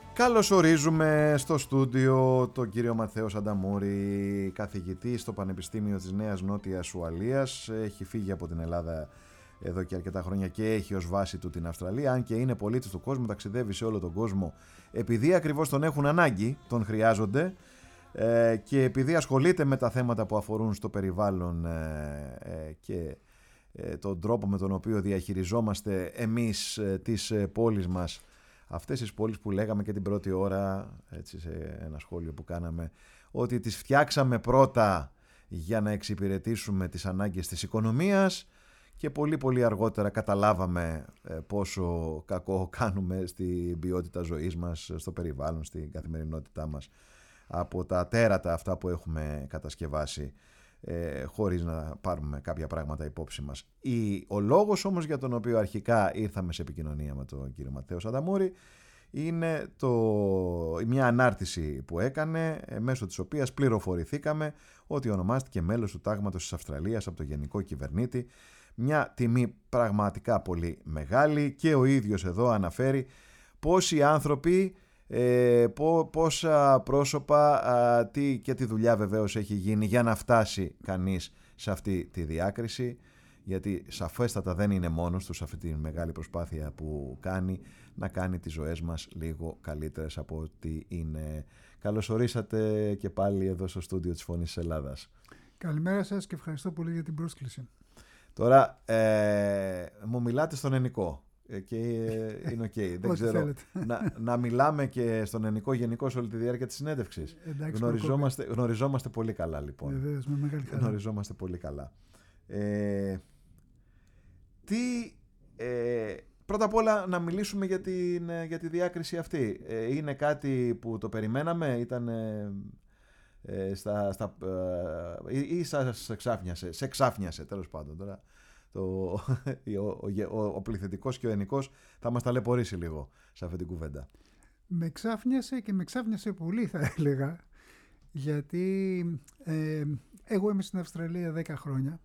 Καλωσορίζουμε στο στούντιο τον κύριο Ματθαίο Σανταμούρη, καθηγητή στο Πανεπιστήμιο της Νέας Νότιας Ουαλίας. Έχει φύγει από την Ελλάδα εδώ και αρκετά χρόνια και έχει ως βάση του την Αυστραλία, αν και είναι πολίτης του κόσμου, ταξιδεύει σε όλο τον κόσμο επειδή ακριβώς τον έχουν ανάγκη, τον χρειάζονται, και επειδή ασχολείται με τα θέματα που αφορούν στο περιβάλλον και τον τρόπο με τον οποίο διαχειριζόμαστε εμείς τις πόλεις μας, αυτές τις πόλεις που λέγαμε και την πρώτη ώρα, έτσι, σε ένα σχόλιο που κάναμε, ότι τις φτιάξαμε πρώτα για να εξυπηρετήσουμε τις ανάγκες της οικονομίας και πολύ πολύ αργότερα καταλάβαμε πόσο κακό κάνουμε στην ποιότητα ζωής μας, στο περιβάλλον, στην καθημερινότητά μας, από τα τέρατα αυτά που έχουμε κατασκευάσει, χωρίς να πάρουμε κάποια πράγματα υπόψη μας. Ο λόγος όμως για τον οποίο αρχικά ήρθαμε σε επικοινωνία με τον κύριο Ματθαίο Σανταμούρη είναι μια ανάρτηση που έκανε, μέσω της οποίας πληροφορηθήκαμε ότι ονομάστηκε μέλος του τάγματος της Αυστραλίας από το Γενικό Κυβερνήτη. Μια τιμή πραγματικά πολύ μεγάλη, και ο ίδιος εδώ αναφέρει πόσοι άνθρωποι, πόσα πρόσωπα και τι δουλειά βεβαίως έχει γίνει για να φτάσει κανείς σε αυτή τη διάκριση, γιατί σαφέστατα δεν είναι μόνος του σε αυτή τη μεγάλη προσπάθεια που κάνει να κάνει τις ζωές μας λίγο καλύτερες από ό,τι είναι. Καλώς ορίσατε και πάλι εδώ στο στούντιο της Φωνής της Ελλάδας. Καλημέρα σας και ευχαριστώ πολύ για την πρόσκληση. Τώρα μου μιλάτε στον ελληνικό και είναι οκ. Δεν ξέρω, να μιλάμε και στον ελληνικό γενικώς όλη τη διάρκεια της συνέντευξης. Γνωριζόμαστε πολύ καλά, λοιπόν. Βεβαίως, με μεγάλη χαρά. Γνωριζόμαστε πολύ καλά. Πρώτα απ' όλα να μιλήσουμε για τη διάκριση αυτή. Είναι κάτι που το περιμέναμε, ήταν ή σας εξάφνιασε, σε εξάφνιασε τέλος πάντων. Τώρα ο πληθυντικός και ο ενικός θα μας ταλαιπωρήσει λίγο σε αυτή την κουβέντα. Με εξάφνιασε και με εξάφνιασε πολύ, θα έλεγα, γιατί εγώ είμαι στην Αυστραλία 10 χρόνια.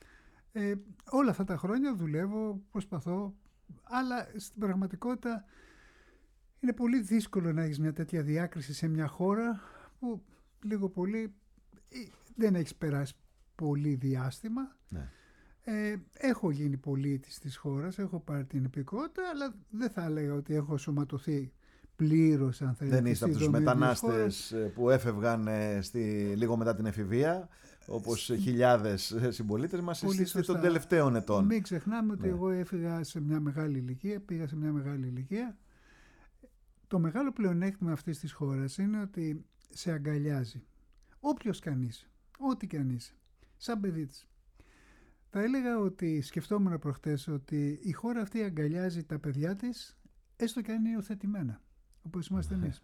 Όλα αυτά τα χρόνια δουλεύω, προσπαθώ, αλλά στην πραγματικότητα είναι πολύ δύσκολο να έχεις μια τέτοια διάκριση σε μια χώρα που λίγο πολύ δεν έχεις περάσει πολύ διάστημα. Ναι. Έχω γίνει πολίτης της χώρας, έχω πάρει την υπηκότητα, αλλά δεν θα έλεγα ότι έχω σωματωθεί πλήρως, αν θέλετε. Δεν είστε από τους μετανάστες που έφευγαν λίγο μετά την εφηβεία, όπως χιλιάδες συμπολίτες μας, είστε των τελευταίων ετών. Μην ξεχνάμε ότι εγώ έφυγα σε μια μεγάλη ηλικία, πήγα σε μια μεγάλη ηλικία. Το μεγάλο πλεονέκτημα αυτής της χώρας είναι ότι σε αγκαλιάζει. Όποιος κανείς, ό,τι κι αν είσαι, σαν παιδί της. Θα έλεγα ότι σκεφτόμουν προχτές ότι η χώρα αυτή αγκαλιάζει τα παιδιά της, έστω και αν είναι υιοθετημένα, όπως είμαστε εμείς.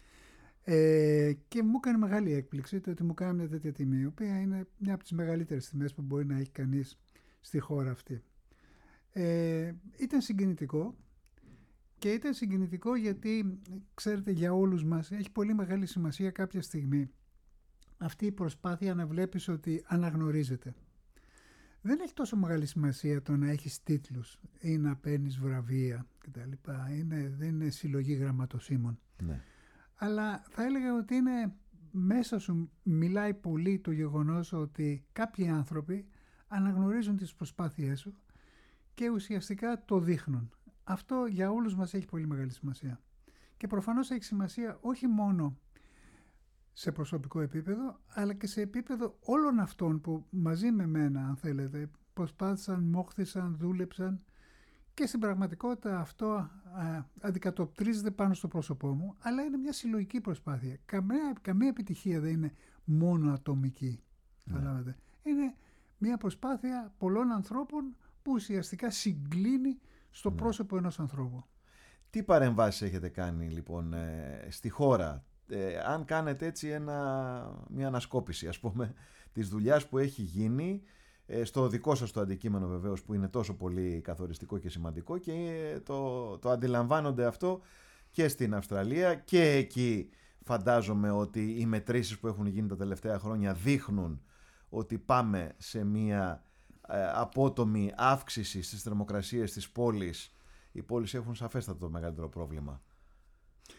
Και μου έκανε μεγάλη έκπληξη το ότι μου κάνει μια τέτοια τιμή, η οποία είναι μια από τις μεγαλύτερες τιμές που μπορεί να έχει κανείς στη χώρα αυτή. Ήταν συγκινητικό, και ήταν συγκινητικό γιατί, ξέρετε, για όλους μας έχει πολύ μεγάλη σημασία κάποια στιγμή αυτή η προσπάθεια να βλέπεις ότι αναγνωρίζεται. Δεν έχει τόσο μεγάλη σημασία το να έχεις τίτλους ή να παίρνεις βραβεία κτλ. Δεν είναι συλλογή γραμματοσύμων. Ναι. Αλλά θα έλεγα ότι είναι μέσα σου, μιλάει πολύ το γεγονός ότι κάποιοι άνθρωποι αναγνωρίζουν τις προσπάθειές σου και ουσιαστικά το δείχνουν. Αυτό για όλους μας έχει πολύ μεγάλη σημασία. Και προφανώς έχει σημασία όχι μόνο σε προσωπικό επίπεδο, αλλά και σε επίπεδο όλων αυτών που μαζί με μένα, αν θέλετε, προσπάθησαν, μόχθησαν, δούλεψαν, και στην πραγματικότητα αυτό αντικατοπτρίζεται πάνω στο πρόσωπό μου, αλλά είναι μια συλλογική προσπάθεια. Καμία επιτυχία δεν είναι μόνο ατομική. Ναι. Είναι μια προσπάθεια πολλών ανθρώπων που ουσιαστικά συγκλίνει στο πρόσωπο ενός ανθρώπου. Τι παρεμβάσεις έχετε κάνει, λοιπόν, στη χώρα, αν κάνετε έτσι μια ανασκόπηση, ας πούμε, της δουλειάς που έχει γίνει στο δικό σας το αντικείμενο, βεβαίως, που είναι τόσο πολύ καθοριστικό και σημαντικό, και το αντιλαμβάνονται αυτό και στην Αυστραλία, και εκεί φαντάζομαι ότι οι μετρήσεις που έχουν γίνει τα τελευταία χρόνια δείχνουν ότι πάμε σε μια απότομη αύξηση στις θερμοκρασίες της πόλης. Οι πόλεις έχουν σαφέστατα το μεγαλύτερο πρόβλημα.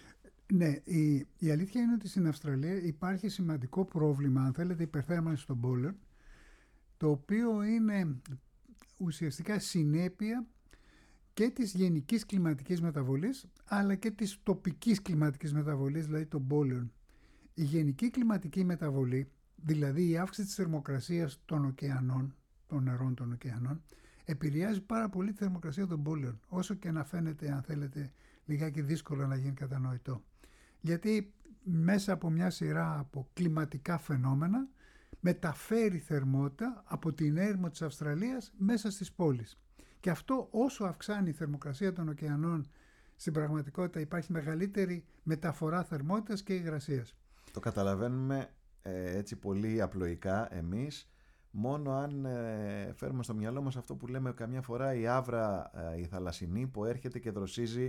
Ναι, η αλήθεια είναι ότι στην Αυστραλία υπάρχει σημαντικό πρόβλημα, αν θέλετε, υπερθέρμανση των πόλεων, το οποίο είναι ουσιαστικά συνέπεια και της γενικής κλιματικής μεταβολής, αλλά και της τοπικής κλιματικής μεταβολής, δηλαδή των πόλεων. Η γενική κλιματική μεταβολή, δηλαδή η αύξηση της θερμοκρασίας των ωκεανών, των νερών των ωκεανών, επηρεάζει πάρα πολύ τη θερμοκρασία των πόλεων, όσο και να φαίνεται, αν θέλετε, λιγάκι δύσκολο να γίνει κατανοητό. Γιατί μέσα από μια σειρά από κλιματικά φαινόμενα μεταφέρει θερμότητα από την έρημο της Αυστραλίας μέσα στις πόλεις. Και αυτό, όσο αυξάνει η θερμοκρασία των ωκεανών, στην πραγματικότητα υπάρχει μεγαλύτερη μεταφορά θερμότητας και υγρασίας. Το καταλαβαίνουμε έτσι πολύ απλοϊκά εμείς, μόνο αν φέρουμε στο μυαλό μας αυτό που λέμε καμιά φορά, η άβρα η θαλασσινή που έρχεται και δροσίζει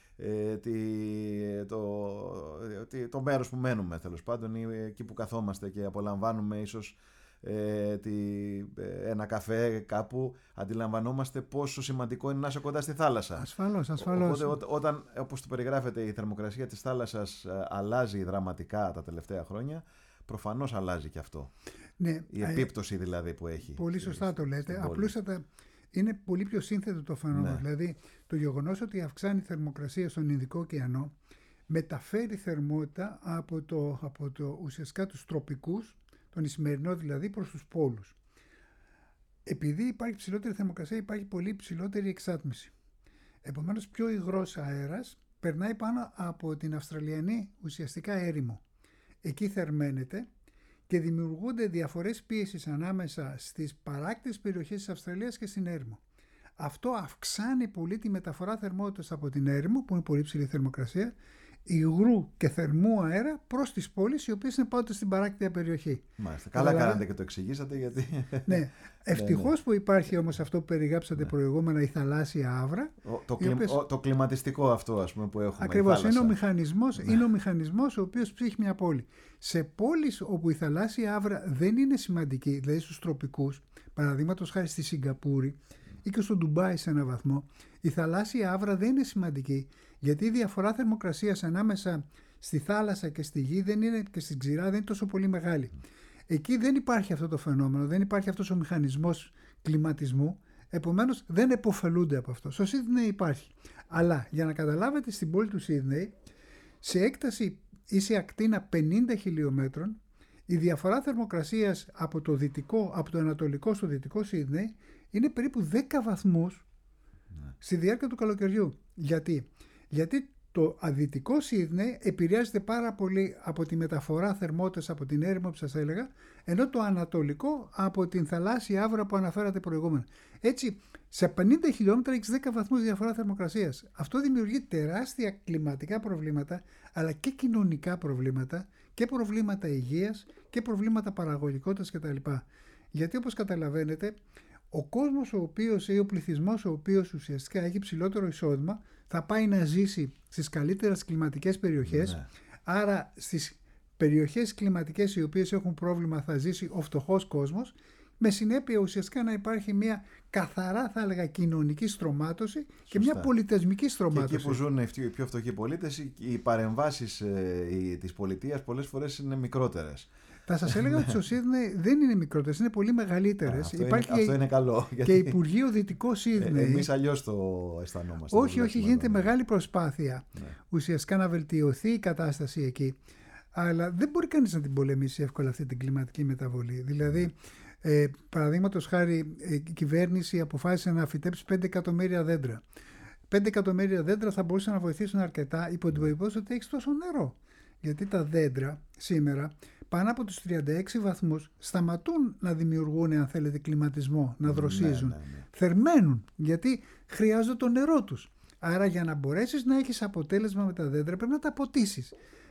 το μέρος που μένουμε, τέλος πάντων, ή εκεί που καθόμαστε και απολαμβάνουμε ίσως ένα καφέ κάπου, αντιλαμβανόμαστε πόσο σημαντικό είναι να είσαι κοντά στη θάλασσα. Ασφαλώς. Οπότε όταν, όπως το περιγράφεται, η θερμοκρασία της θάλασσας αλλάζει δραματικά τα τελευταία χρόνια, προφανώς αλλάζει και αυτό. Ναι, η επίπτωση δηλαδή που έχει. Πολύ σωστά το λέτε. Απλούστατα είναι πολύ πιο σύνθετο το φαινόμενο. Ναι. Δηλαδή το γεγονός ότι αυξάνει η θερμοκρασία στον Ινδικό ωκεανό μεταφέρει θερμότητα από ουσιαστικά τους τροπικούς, τον Ισημερινό δηλαδή, προς τους πόλους. Επειδή υπάρχει ψηλότερη θερμοκρασία, υπάρχει πολύ ψηλότερη εξάτμιση. Επομένως, πιο υγρός αέρας περνάει πάνω από την Αυστραλιανή ουσιαστικά έρημο. Εκεί θερμαίνεται και δημιουργούνται διαφορές πίεσης ανάμεσα στις παράκτιες περιοχές της Αυστραλίας και στην έρημο. Αυτό αυξάνει πολύ τη μεταφορά θερμότητας από την έρημο, που είναι πολύ ψηλή θερμοκρασία, υγρού και θερμού αέρα προς τις πόλεις, οι οποίες είναι πάντοτε στην παράκτια περιοχή. Μάλιστα. Καλά κάνατε και το εξηγήσατε, γιατί. Ναι. Ευτυχώς που υπάρχει όμως αυτό που περιγράψατε προηγούμενα, η θαλάσσια άβρα. Το κλιματιστικό αυτό, ας πούμε, που έχουμε. Ακριβώς. Είναι ο μηχανισμός ο οποίος ψύχει μια πόλη. Σε πόλεις όπου η θαλάσσια άβρα δεν είναι σημαντική, δηλαδή στους τροπικούς, παραδείγματος χάρη στη Σιγκαπούρη ή και στο Ντουμπάι σε έναν βαθμό, η θαλάσσια άβρα δεν είναι σημαντική, γιατί η διαφορά θερμοκρασίας ανάμεσα στη θάλασσα και στη γη και στην ξηρά δεν είναι τόσο πολύ μεγάλη. Εκεί δεν υπάρχει αυτό το φαινόμενο, δεν υπάρχει αυτός ο μηχανισμός κλιματισμού, επομένως δεν επωφελούνται από αυτό. Στο Σίδνεϊ υπάρχει. Αλλά για να καταλάβετε, στην πόλη του Σίδνεϊ, σε έκταση ή σε ακτίνα 50 χιλιόμετρων, η διαφορά θερμοκρασίας από το ανατολικό στο δυτικό Σίδνεϊ είναι περίπου 10 βαθμούς στη διάρκεια του καλοκαιριού. Γιατί το αδυτικό Σίδνεϊ επηρεάζεται πάρα πολύ από τη μεταφορά θερμότητας από την έρημο που σας έλεγα, ενώ το ανατολικό από την θαλάσσια άβρα που αναφέρατε προηγούμενα. Έτσι, σε 50 χιλιόμετρα έχεις 10 βαθμούς διαφορά θερμοκρασίας. Αυτό δημιουργεί τεράστια κλιματικά προβλήματα, αλλά και κοινωνικά προβλήματα, και προβλήματα υγείας και προβλήματα παραγωγικότητας κτλ. Γιατί, όπως καταλαβαίνετε, ο κόσμος ή ο πληθυσμός ο οποίος ουσιαστικά έχει ψηλότερο εισόδημα θα πάει να ζήσει στις καλύτερες κλιματικές περιοχές. Ναι. Άρα στις περιοχές κλιματικές οι οποίες έχουν πρόβλημα θα ζήσει ο φτωχός κόσμος, με συνέπεια ουσιαστικά να υπάρχει μια καθαρά, θα έλεγα, κοινωνική στρωμάτωση και μια πολιτισμική στρωμάτωση. Και εκεί που ζουν οι πιο φτωχοί πολίτες, οι παρεμβάσεις της πολιτείας πολλές φορές είναι μικρότερες. Θα σας έλεγα ότι στο Σίδνεϊ δεν είναι μικρότερες, είναι πολύ μεγαλύτερες. Αυτό είναι καλό. Και Υπουργείο Δυτικό Σίδνεϊ. Εμείς αλλιώς το αισθανόμαστε. Όχι, γίνεται μεγάλη προσπάθεια ουσιαστικά να βελτιωθεί η κατάσταση εκεί. Αλλά δεν μπορεί κανείς να την πολεμήσει εύκολα αυτή την κλιματική μεταβολή. Δηλαδή, παραδείγματος χάρη, η κυβέρνηση αποφάσισε να φυτέψει 5 εκατομμύρια δέντρα. 5 εκατομμύρια δέντρα θα μπορούσαν να βοηθήσουν αρκετά υπό την προϋπόθεση ότι έχει τόσο νερό. Γιατί τα δέντρα σήμερα, πάνω από τους 36 βαθμούς, σταματούν να δημιουργούν, αν θέλετε, κλιματισμό, να δροσίζουν. Ναι. Θερμαίνουν, γιατί χρειάζονται το νερό τους. Άρα, για να μπορέσεις να έχεις αποτέλεσμα με τα δέντρα, πρέπει να τα ποτίσεις.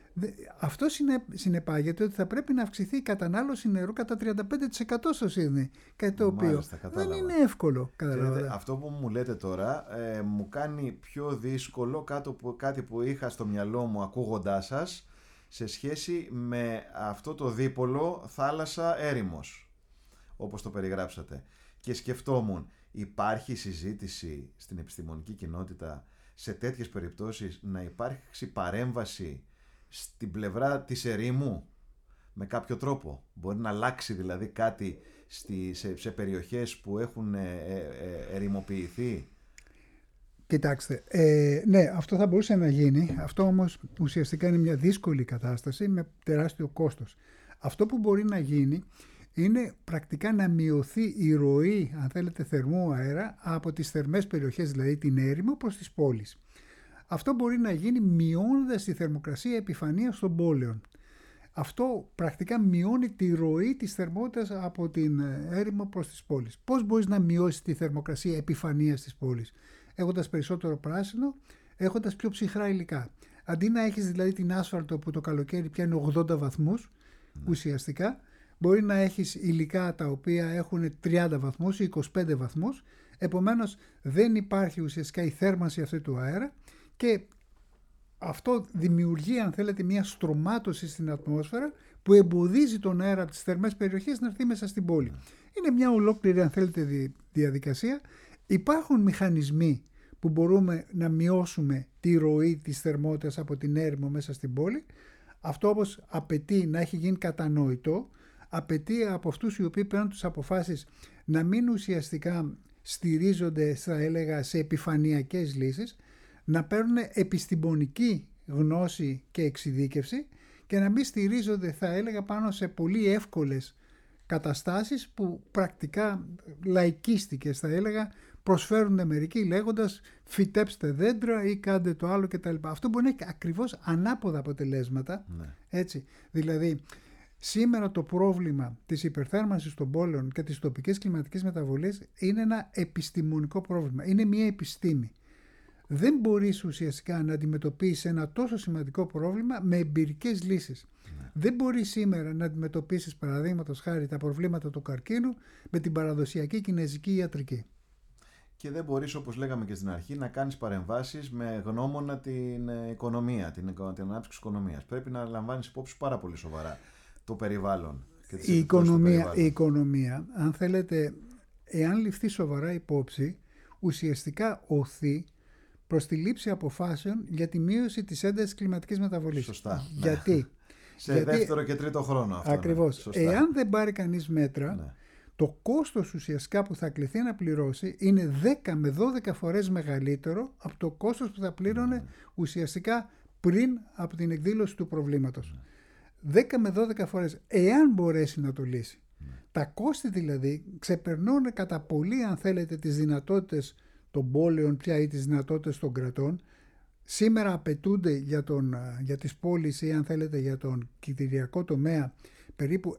Αυτό συνεπάγεται ότι θα πρέπει να αυξηθεί η κατανάλωση νερού κατά 35% στο Σίδνεϊ. Κάτι το οποίο δεν είναι εύκολο. Αυτό που μου λέτε τώρα μου κάνει πιο δύσκολο κάτι που είχα στο μυαλό μου ακούγοντάς σας, σε σχέση με αυτό το δίπολο θάλασσα-έρημος, όπως το περιγράψατε. Και σκεφτόμουν, υπάρχει συζήτηση στην επιστημονική κοινότητα σε τέτοιες περιπτώσεις να υπάρξει παρέμβαση στην πλευρά της ερήμου με κάποιο τρόπο? Μπορεί να αλλάξει δηλαδή κάτι σε περιοχές που έχουν ερημοποιηθεί? Κοιτάξτε, ναι, αυτό θα μπορούσε να γίνει. Αυτό όμως ουσιαστικά είναι μια δύσκολη κατάσταση με τεράστιο κόστος. Αυτό που μπορεί να γίνει είναι πρακτικά να μειωθεί η ροή, αν θέλετε, θερμού αέρα από τις θερμές περιοχές, δηλαδή την έρημο, προς τις πόλεις. Αυτό μπορεί να γίνει μειώνοντας τη θερμοκρασία επιφανείας των πόλεων. Αυτό πρακτικά μειώνει τη ροή της θερμότητας από την έρημο προς τις πόλεις. Πώς μπορείς να μειώσεις τη θερμοκρασία επιφανείας της πόλης? Έχοντας περισσότερο πράσινο, έχοντας πιο ψυχρά υλικά. Αντί να έχεις δηλαδή την άσφαλτο που το καλοκαίρι πιάνει 80 βαθμούς, ουσιαστικά, μπορεί να έχεις υλικά τα οποία έχουν 30 βαθμούς ή 25 βαθμούς, επομένως δεν υπάρχει ουσιαστικά η θέρμανση αυτή του αέρα και αυτό δημιουργεί, αν θέλετε, μια στρωμάτωση στην ατμόσφαιρα που εμποδίζει τον αέρα από τις θερμές περιοχές να έρθει μέσα στην πόλη. Είναι μια ολόκληρη, αν θέλετε, διαδικασία. Υπάρχουν μηχανισμοί που μπορούμε να μειώσουμε τη ροή της θερμότητας από την έρημο μέσα στην πόλη. Αυτό όμως απαιτεί να έχει γίνει κατανοητό, απαιτεί από αυτούς οι οποίοι παίρνουν τις αποφάσεις να μην ουσιαστικά στηρίζονται, θα έλεγα, σε επιφανειακές λύσεις, να παίρνουν επιστημονική γνώση και εξειδίκευση και να μην στηρίζονται, θα έλεγα, πάνω σε πολύ εύκολες καταστάσεις που πρακτικά λαϊκίστικες, θα έλεγα, προσφέρουν μερικοί λέγοντας φυτέψτε δέντρα ή κάντε το άλλο κτλ. Αυτό μπορεί να έχει ακριβώς ανάποδα αποτελέσματα. Έτσι. Δηλαδή, σήμερα το πρόβλημα της υπερθέρμανσης των πόλεων και της τοπικής κλιματικής μεταβολής είναι ένα επιστημονικό πρόβλημα. Είναι μια επιστήμη. Δεν μπορείς ουσιαστικά να αντιμετωπίσεις ένα τόσο σημαντικό πρόβλημα με εμπειρικές λύσεις. Δεν μπορείς σήμερα να αντιμετωπίσεις, παραδείγματος χάρη, τα προβλήματα του καρκίνου με την παραδοσιακή κινεζική ιατρική. Και δεν μπορείς, όπως λέγαμε και στην αρχή, να κάνεις παρεμβάσεις με γνώμονα την οικονομία, την ανάπτυξη της οικονομίας. Πρέπει να λαμβάνεις υπόψη πάρα πολύ σοβαρά το περιβάλλον. Και τις η οικονομία, αν θέλετε, εάν ληφθεί σοβαρά υπόψη, ουσιαστικά οθεί προς τη λήψη αποφάσεων για τη μείωση της έντασης κλιματικής μεταβολής. Σωστά. Γιατί? Σε δεύτερο και τρίτο χρόνο αυτό. Ακριβώς. Ναι. Εάν δεν πάρει κανείς μέτρα, το κόστος ουσιαστικά που θα κληθεί να πληρώσει είναι 10 με 12 φορές μεγαλύτερο από το κόστος που θα πλήρωνε ουσιαστικά πριν από την εκδήλωση του προβλήματος. 10 με 12 φορές, εάν μπορέσει να το λύσει. Τα κόστη δηλαδή ξεπερνούν κατά πολύ, αν θέλετε, τις δυνατότητες των πόλεων πια ή τις δυνατότητες των κρατών. Σήμερα απαιτούνται για τις πόλεις ή, αν θέλετε, για τον κτηριακό τομέα περίπου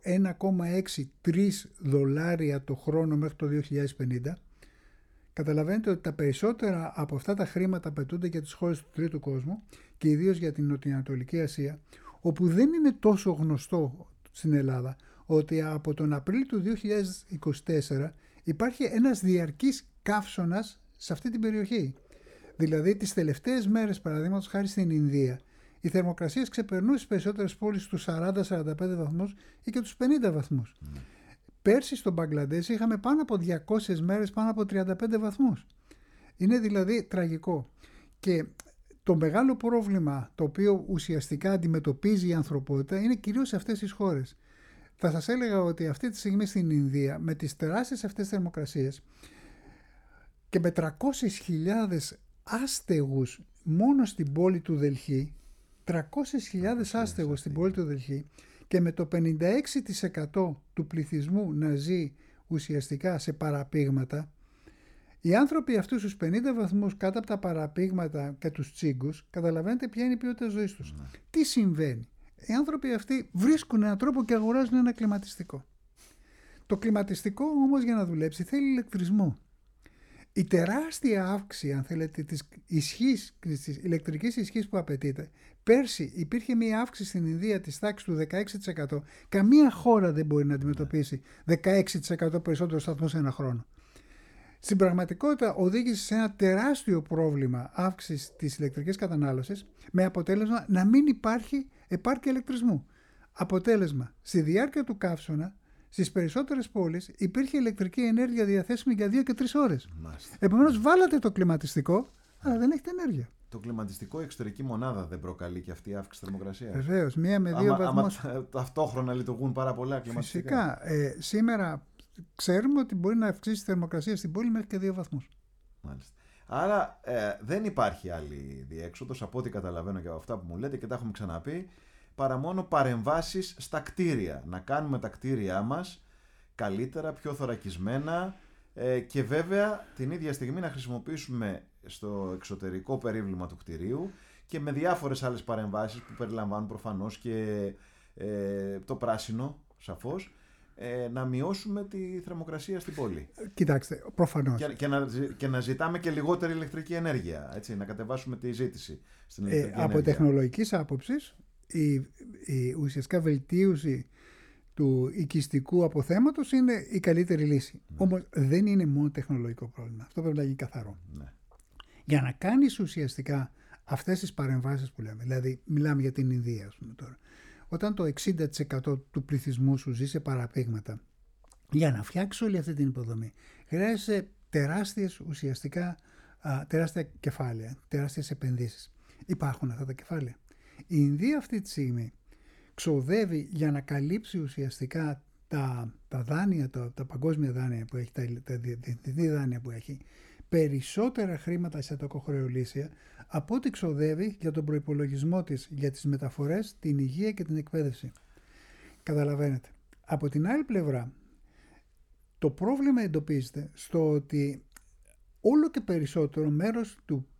1,63 δολάρια το χρόνο μέχρι το 2050. Καταλαβαίνετε ότι τα περισσότερα από αυτά τα χρήματα απαιτούνται για τις χώρες του τρίτου κόσμου και ιδίως για την Νοτιοανατολική Ασία, όπου δεν είναι τόσο γνωστό στην Ελλάδα ότι από τον Απρίλιο του 2024 υπάρχει ένας διαρκής καύσωνας σε αυτή την περιοχή. Δηλαδή τις τελευταίες μέρες, παραδείγματος χάρη στην Ινδία, οι θερμοκρασίες ξεπερνούν στις περισσότερες πόλεις τους 40-45 βαθμούς ή και τους 50 βαθμούς. Πέρσι στο Μπαγκλαντές είχαμε πάνω από 200 μέρες πάνω από 35 βαθμούς. Είναι δηλαδή τραγικό. Και το μεγάλο πρόβλημα το οποίο ουσιαστικά αντιμετωπίζει η ανθρωπότητα είναι κυρίως σε αυτές τις χώρες. Θα σας έλεγα ότι αυτή τη στιγμή στην Ινδία, με τις τεράστιες αυτές θερμοκρασίες και με 300.000 άστεγους μόνο στην πόλη του Δελχή, 300.000 άστεγους στην πόλη του Δελχή, και με το 56% του πληθυσμού να ζει ουσιαστικά σε παραπήγματα, οι άνθρωποι αυτούς στους 50 βαθμούς κάτω από τα παραπήγματα και τους τσίγκους, καταλαβαίνετε ποια είναι η ποιότητα ζωής τους. Τι συμβαίνει? Οι άνθρωποι αυτοί βρίσκουν έναν τρόπο και αγοράζουν ένα κλιματιστικό. Το κλιματιστικό όμως, για να δουλέψει, θέλει ηλεκτρισμό. Η τεράστια αύξηση, αν θέλετε, της ηλεκτρικής ισχύς που απαιτείται. Πέρσι υπήρχε μια αύξηση στην Ινδία της τάξης του 16%. Καμία χώρα δεν μπορεί να αντιμετωπίσει 16% περισσότερο σταθμό σε ένα χρόνο. Στην πραγματικότητα οδήγησε σε ένα τεράστιο πρόβλημα αύξησης της ηλεκτρικής κατανάλωσης, με αποτέλεσμα να μην υπάρχει επάρκεια ηλεκτρισμού. Αποτέλεσμα, στη διάρκεια του καύσωνα, στις περισσότερες πόλεις υπήρχε ηλεκτρική ενέργεια διαθέσιμη για 2 και 3 ώρες. Επομένως, βάλατε το κλιματιστικό, αλλά δεν έχετε ενέργεια. το κλιματιστικό εξωτερική μονάδα δεν προκαλεί και αυτή η αύξηση θερμοκρασίας? Βεβαίως, 1 με 2 βαθμούς. Άμα ταυτόχρονα λειτουργούν πάρα πολλά κλιματιστικά. Φυσικά. Σήμερα ξέρουμε ότι μπορεί να αυξήσει τη θερμοκρασία στην πόλη μέχρι και 2 βαθμούς. Μάλιστα. Άρα δεν υπάρχει άλλη διέξοδος, από ό,τι καταλαβαίνω και από αυτά που μου λέτε και τα έχουμε ξαναπεί, παρά μόνο παρεμβάσεις στα κτίρια. Να κάνουμε τα κτίρια μας καλύτερα, πιο θωρακισμένα και βέβαια την ίδια στιγμή να χρησιμοποιήσουμε στο εξωτερικό περίβλημα του κτιρίου και με διάφορες άλλες παρεμβάσεις που περιλαμβάνουν προφανώς και το πράσινο, σαφώς, να μειώσουμε τη θερμοκρασία στην πόλη. Κοιτάξτε, προφανώς. Και να ζητάμε και λιγότερη ηλεκτρική ενέργεια, έτσι, να κατεβάσουμε τη ζήτηση στην ηλεκτρική ενέργεια. Από τεχνολογικής άποψης, η ουσιαστικά βελτίωση του οικιστικού αποθέματος είναι η καλύτερη λύση. Όμως δεν είναι μόνο τεχνολογικό πρόβλημα. Αυτό πρέπει να γίνει καθαρό. Ναι. Για να κάνεις ουσιαστικά αυτές τις παρεμβάσεις που λέμε, δηλαδή μιλάμε για την Ινδία, ας πούμε τώρα, όταν το 60% του πληθυσμού σου ζει σε παραπήγματα, για να φτιάξει όλη αυτή την υποδομή, χρειάζεσαι τεράστιες ουσιαστικά τεράστια κεφάλαια, τεράστιες επενδύσεις. Υπάρχουν αυτά τα κεφάλαια. Η Ινδία αυτή τη στιγμή ξοδεύει για να καλύψει ουσιαστικά τα δάνεια, τα παγκόσμια δάνεια που έχει, τα διεθνή δάνεια που έχει, περισσότερα χρήματα σε τοκοχρεωλήσια από ό,τι ξοδεύει για τον προϋπολογισμό της για τις μεταφορές, την υγεία και την εκπαίδευση. Καταλαβαίνετε. Από την άλλη πλευρά, το πρόβλημα εντοπίζεται στο ότι όλο και περισσότερο μέρος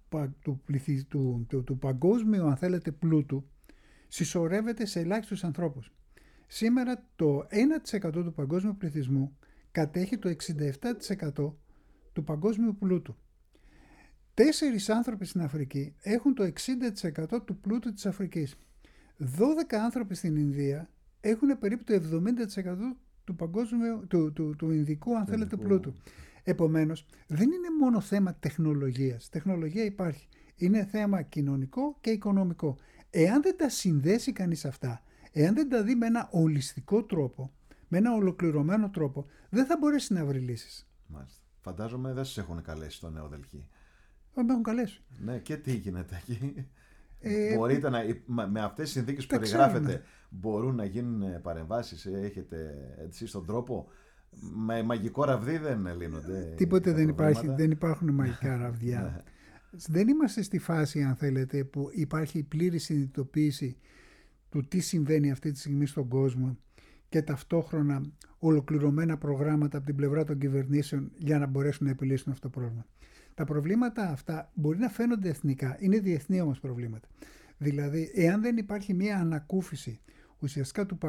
του παγκόσμιου, αν θέλετε, πλούτου συσσωρεύεται σε ελάχιστους ανθρώπους. Σήμερα το 1% του παγκόσμιου πληθυσμού κατέχει το 67% του παγκόσμιου πλούτου. 4 άνθρωποι στην Αφρική έχουν το 60% του πλούτου της Αφρικής. 12 άνθρωποι στην Ινδία έχουν περίπου το 70% του παγκόσμιου, του Ινδικού, αν θέλετε, πλούτου. Επομένως, δεν είναι μόνο θέμα τεχνολογίας. Τεχνολογία υπάρχει. Είναι θέμα κοινωνικό και οικονομικό. Εάν δεν τα συνδέσει κανείς αυτά, εάν δεν τα δει με ένα ολιστικό τρόπο, με ένα ολοκληρωμένο τρόπο, δεν θα μπορέσει να βρει λύσεις. Μάλιστα. Φαντάζομαι δεν σας έχουν καλέσει στο Νέο Δελχή. Με έχουν καλέσει. Ναι, και τι γίνεται εκεί? Μπορείτε με αυτές τις συνθήκες που περιγράφετε, μπορούν να γίνουν παρεμβάσεις? Έχετε εσείς τον τρόπο? Με μαγικό ραβδί δεν λύνονται? Τίποτε δεν υπάρχει, δεν υπάρχουν μαγικά ραβδιά. Δεν είμαστε στη φάση, αν θέλετε, που υπάρχει πλήρη συνειδητοποίηση του τι συμβαίνει αυτή τη στιγμή στον κόσμο και ταυτόχρονα ολοκληρωμένα προγράμματα από την πλευρά των κυβερνήσεων για να μπορέσουν να επιλύσουν αυτό το πρόβλημα. Τα προβλήματα αυτά μπορεί να φαίνονται εθνικά, είναι διεθνή όμως προβλήματα. Δηλαδή, εάν δεν υπάρχει μια ανακούφιση ουσιαστικά των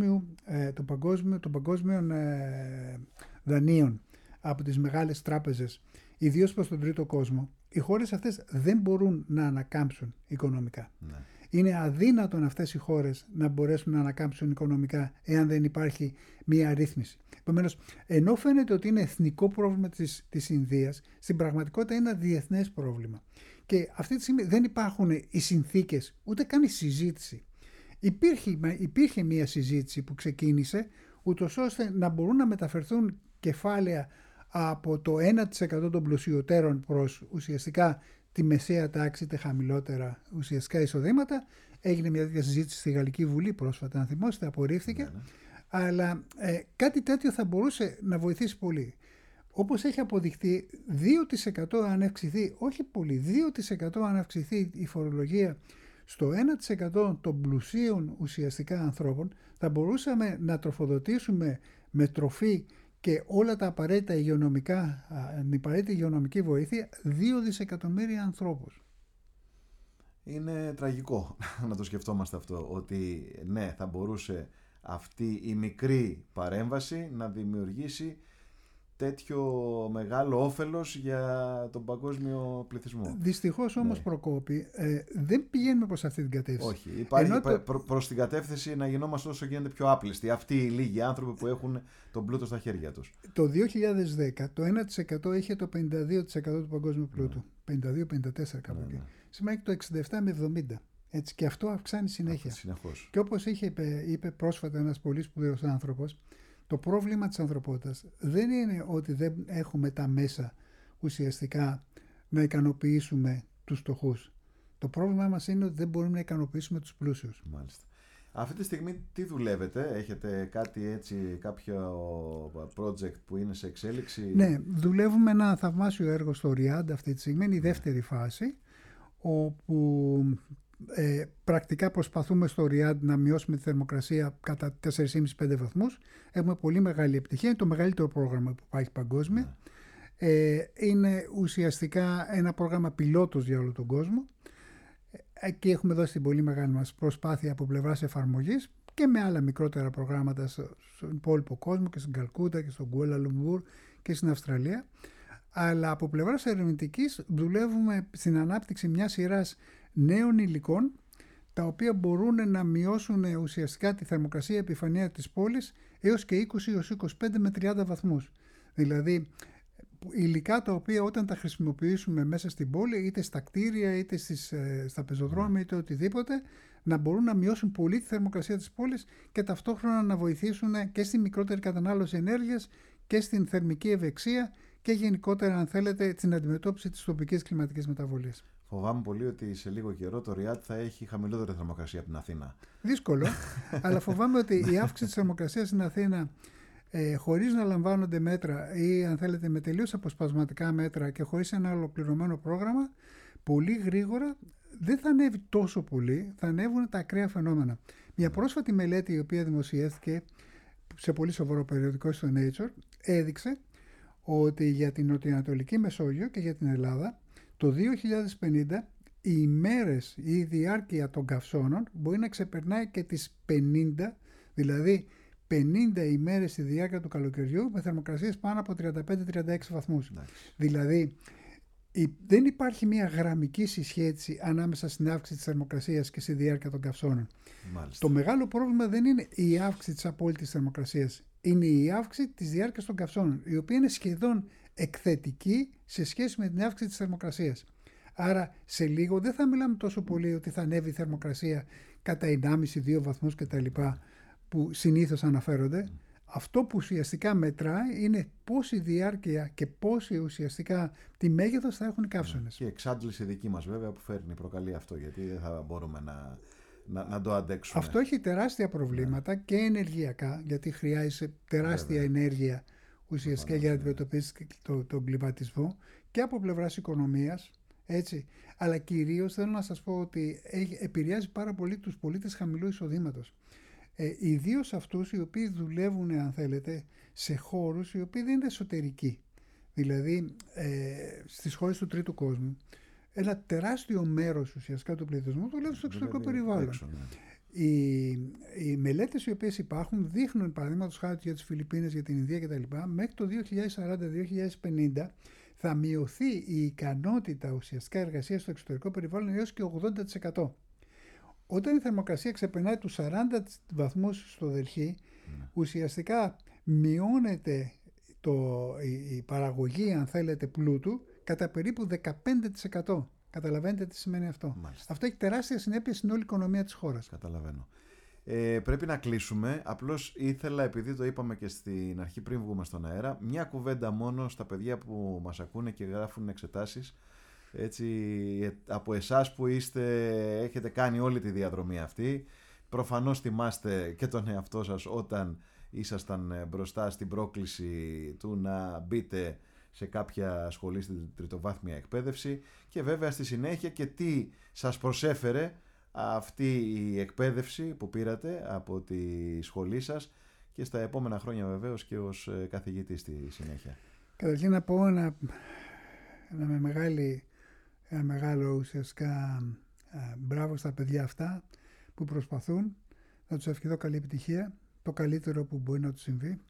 παγκόσμιων δανείων από τις μεγάλες τράπεζες, ιδίως προς τον τρίτο κόσμο, οι χώρες αυτές δεν μπορούν να ανακάμψουν οικονομικά. Ναι. Είναι αδύνατον αυτές οι χώρες να μπορέσουν να ανακάμψουν οικονομικά εάν δεν υπάρχει μία ρύθμιση. Επομένως, ενώ φαίνεται ότι είναι εθνικό πρόβλημα της Ινδίας, στην πραγματικότητα είναι ένα διεθνές πρόβλημα. Και αυτή τη στιγμή δεν υπάρχουν οι συνθήκες, ούτε καν η συζήτηση. Υπήρχε μία συζήτηση που ξεκίνησε, ούτως ώστε να μπορούν να μεταφερθούν κεφάλαια από το 1% των πλουσιωτέρων προς ουσιαστικά τη μεσαία τάξη, τα χαμηλότερα ουσιαστικά εισοδήματα. Έγινε μια τέτοια συζήτηση στη Γαλλική Βουλή πρόσφατα, αν θυμόσαστε, απορρίφθηκε. Ναι. Αλλά κάτι τέτοιο θα μπορούσε να βοηθήσει πολύ. Όπως έχει αποδειχθεί, 2% αν αυξηθεί, όχι πολύ, 2% αν αυξηθεί η φορολογία στο 1% των πλουσίων ουσιαστικά ανθρώπων, θα μπορούσαμε να τροφοδοτήσουμε με τροφή και όλα τα απαραίτητα υγειονομικά, την απαραίτητη υγειονομική βοήθεια 2 δισεκατομμύρια ανθρώπους. Είναι τραγικό να το σκεφτόμαστε αυτό, ότι ναι, θα μπορούσε αυτή η μικρή παρέμβαση να δημιουργήσει τέτοιο μεγάλο όφελος για τον παγκόσμιο πληθυσμό. Δυστυχώς όμως, ναι, Προκόπη, δεν πηγαίνουμε προς αυτή την κατεύθυνση. Όχι, υπάρχει προς την κατεύθυνση να γινόμαστε όσο γίνεται πιο άπλιστοι. Αυτοί οι λίγοι άνθρωποι που έχουν τον πλούτο στα χέρια τους. Το 2010 το 1% είχε το 52% του παγκόσμιου πλούτου. 52-54 κάπου εκεί. Σήμερα έχει το 67 με 70. Έτσι, και αυτό αυξάνει συνέχεια. Συνεχώς. Και όπως είπε πρόσφατα ένας πολύ σπουδαίος άνθρωπος, το πρόβλημα της ανθρωπότητας δεν είναι ότι δεν έχουμε τα μέσα ουσιαστικά να ικανοποιήσουμε τους φτωχούς. Το πρόβλημά μας είναι ότι δεν μπορούμε να ικανοποιήσουμε τους πλούσιους. Μάλιστα. Αυτή τη στιγμή τι δουλεύετε, έχετε κάτι έτσι, κάποιο project που είναι σε εξέλιξη? Ναι, δουλεύουμε ένα θαυμάσιο έργο στο Ριάντ αυτή τη στιγμή, είναι η δεύτερη φάση, όπου πρακτικά προσπαθούμε στο Ριάντ να μειώσουμε τη θερμοκρασία κατά 4,5-5 βαθμούς. Έχουμε πολύ μεγάλη επιτυχία, είναι το μεγαλύτερο πρόγραμμα που υπάρχει παγκόσμια. Είναι ουσιαστικά ένα πρόγραμμα πιλότος για όλο τον κόσμο και έχουμε δώσει την πολύ μεγάλη μας προσπάθεια από πλευράς εφαρμογής και με άλλα μικρότερα προγράμματα στον υπόλοιπο κόσμο και στην Καλκούτα και στον Κουάλα Λουμπούρ και στην Αυστραλία. Αλλά από πλευράς ερευνητικής δουλεύουμε στην ανάπτυξη μιας σειράς νέων υλικών, τα οποία μπορούν να μειώσουν ουσιαστικά τη θερμοκρασία επιφανεία της πόλης έως και 20-25 με 30 βαθμούς. Δηλαδή υλικά τα οποία όταν τα χρησιμοποιήσουμε μέσα στην πόλη, είτε στα κτίρια, είτε στα πεζοδρόμια, είτε οτιδήποτε, να μπορούν να μειώσουν πολύ τη θερμοκρασία της πόλης και ταυτόχρονα να βοηθήσουν και στη μικρότερη κατανάλωση ενέργειας και στην θερμική ευεξία και γενικότερα, αν θέλετε, την αντιμετώπιση της τοπικής κλιματικής μεταβολής. Φοβάμαι πολύ ότι σε λίγο καιρό το Ριάντ θα έχει χαμηλότερη θερμοκρασία από την Αθήνα. Δύσκολο, αλλά φοβάμαι ότι η αύξηση της θερμοκρασίας στην Αθήνα, χωρίς να λαμβάνονται μέτρα ή αν θέλετε με τελείως αποσπασματικά μέτρα και χωρίς ένα ολοκληρωμένο πρόγραμμα, πολύ γρήγορα δεν θα ανέβει τόσο πολύ, θα ανέβουν τα ακραία φαινόμενα. Μια πρόσφατη μελέτη η οποία δημοσιεύτηκε σε πολύ σοβαρό περιοδικό στο Nature έδειξε ότι για την Νοτιοανατολική Μεσόγειο και για την Ελλάδα το 2050 οι ημέρες ή η διάρκεια των καυσώνων μπορεί να ξεπερνάει και τις 50, δηλαδή 50 ημέρες στη διάρκεια του καλοκαιριού με θερμοκρασίες πάνω από 35-36 βαθμούς. Δηλαδή δεν υπάρχει μια γραμμική συσχέτιση ανάμεσα στην αύξηση της θερμοκρασίας και στη διάρκεια των καυσώνων. Το μεγάλο πρόβλημα δεν είναι η αύξηση της απόλυτης θερμοκρασίας, είναι η αύξηση της διάρκειας των καυσώνων, η οποία είναι σχεδόν εκθετική σε σχέση με την αύξηση της θερμοκρασίας. Άρα σε λίγο δεν θα μιλάμε τόσο πολύ ότι θα ανέβει η θερμοκρασία κατά 1,5-2 βαθμούς κτλ. Που συνήθως αναφέρονται. Αυτό που ουσιαστικά μετράει είναι πόση διάρκεια και πόση ουσιαστικά τη μέγεθος θα έχουν οι καύσωνες. Και η εξάντληση δική μας βέβαια που προκαλεί αυτό, γιατί δεν θα μπορούμε να το αντέξουμε. Αυτό έχει τεράστια προβλήματα και ενεργειακά, γιατί χρειάζεται τεράστια ενέργεια ουσιαστικά για να αντιμετωπίσει τον κλιματισμό, και από πλευράς οικονομίας, έτσι. Αλλά κυρίως θέλω να σας πω ότι επηρεάζει πάρα πολύ τους πολίτες χαμηλού εισοδήματος. Ιδίως αυτούς οι οποίοι δουλεύουν, αν θέλετε, σε χώρους οι οποίοι δεν είναι εσωτερικοί. Δηλαδή στις χώρες του τρίτου κόσμου ένα τεράστιο μέρος ουσιαστικά του πληθυσμού δουλεύει στο εξωτερικό περιβάλλον. Έξω, ναι. Οι μελέτες οι οποίες υπάρχουν δείχνουν, παραδείγματος χάρη για τις Φιλιππίνες, για την Ινδία κτλ. Μέχρι το 2040-2050 θα μειωθεί η ικανότητα ουσιαστικά εργασίας στο εξωτερικό περιβάλλον έως και 80%. Όταν η θερμοκρασία ξεπερνάει τους 40 βαθμούς στο Δελχή, ουσιαστικά μειώνεται η παραγωγή, αν θέλετε, πλούτου κατά περίπου 15%. Καταλαβαίνετε τι σημαίνει αυτό? Μάλιστα. Αυτό έχει τεράστια συνέπεια στην όλη οικονομία της χώρας. Καταλαβαίνω. Πρέπει να κλείσουμε. Απλώς ήθελα, επειδή το είπαμε και στην αρχή πριν βγούμε στον αέρα, μια κουβέντα μόνο στα παιδιά που μας ακούνε και γράφουν εξετάσεις. Έτσι, από εσάς που έχετε κάνει όλη τη διαδρομή αυτή, προφανώς θυμάστε και τον εαυτό σας όταν ήσασταν μπροστά στην πρόκληση του να μπείτε σε κάποια σχολή στην τριτοβάθμια εκπαίδευση, και βέβαια στη συνέχεια και τι σας προσέφερε αυτή η εκπαίδευση που πήρατε από τη σχολή σας και στα επόμενα χρόνια βεβαίως και ως καθηγητής στη συνέχεια. Καταρχήν να πω ένα μεγάλο ουσιαστικά μπράβο στα παιδιά αυτά που προσπαθούν, να τους ευχηθώ καλή επιτυχία, το καλύτερο που μπορεί να τους συμβεί,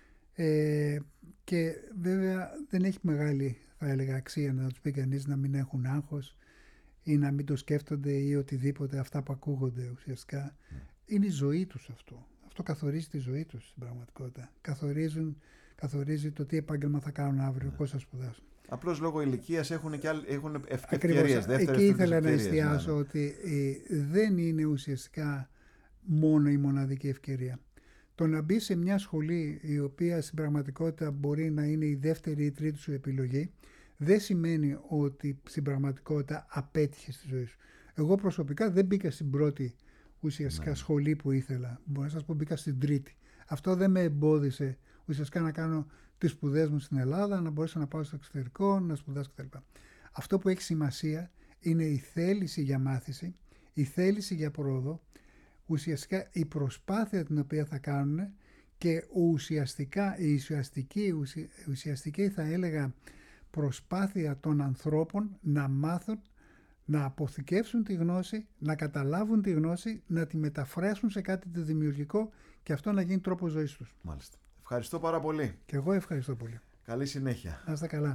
και βέβαια δεν έχει μεγάλη, θα έλεγα, αξία να τους πει κανείς να μην έχουν άγχος ή να μην το σκέφτονται ή οτιδήποτε αυτά που ακούγονται ουσιαστικά. Είναι η ζωή τους αυτό. Αυτό καθορίζει τη ζωή τους στην πραγματικότητα. Καθορίζει το τι επάγγελμα θα κάνουν αύριο, πώς θα σπουδάσουν. Απλώς λόγω ηλικίας έχουν ευκαιρίες. Εκεί ήθελα να εστιάσω ότι δεν είναι ουσιαστικά μόνο η μοναδική ευκαιρία. Το να μπει σε μια σχολή η οποία στην πραγματικότητα μπορεί να είναι η δεύτερη ή η τρίτη σου επιλογή, δεν σημαίνει ότι στην πραγματικότητα απέτυχες στη ζωή σου. Εγώ προσωπικά δεν μπήκα στην πρώτη ουσιαστικά σχολή που ήθελα. Μπορώ να σας πω μπήκα στην τρίτη. Αυτό δεν με εμπόδισε ουσιαστικά να κάνω τις σπουδές μου στην Ελλάδα, να μπορέσω να πάω στο εξωτερικό, να σπουδάσω κτλ. Αυτό που έχει σημασία είναι η θέληση για μάθηση, η θέληση για πρόοδο, ουσιαστικά η προσπάθεια την οποία θα κάνουν και ουσιαστικά η ουσιαστική θα έλεγα προσπάθεια των ανθρώπων να μάθουν, να αποθηκεύσουν τη γνώση, να καταλάβουν τη γνώση, να τη μεταφράσουν σε κάτι το δημιουργικό και αυτό να γίνει τρόπος ζωής τους. Μάλιστα. Ευχαριστώ πάρα πολύ. Και εγώ ευχαριστώ πολύ. Καλή συνέχεια. Να είστε καλά.